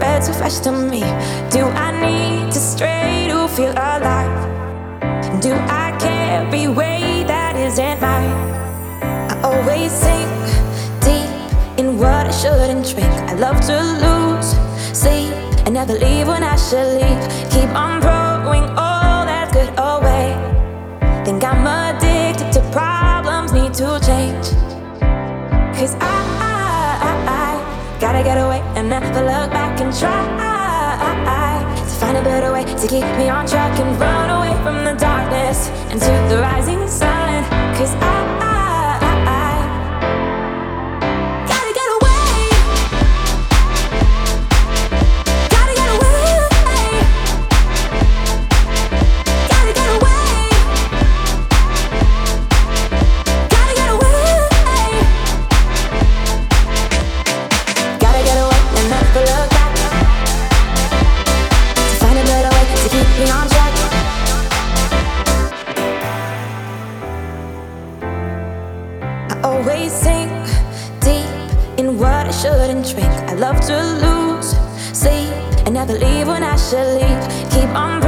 red so fresh to me. Do I need to stray to feel alive? Do I carry weight that isn't mine? I always sink deep in what I shouldn't drink. I love to lose sleep and never leave when I should leave. Keep on throwing all that's good away. Think I'm addicted to problems, need to change. Cause I gotta get away and never look back and try to find a better way to keep me on track and run away from the darkness into the rising sun. Cause I gotta get away. Gotta get away. Gotta get away. Gotta get away. Gotta get away and never look back to find a better way to keep me on track. I always sink deep in what I shouldn't drink. I love to lose sleep and never leave when I should leave. Keep on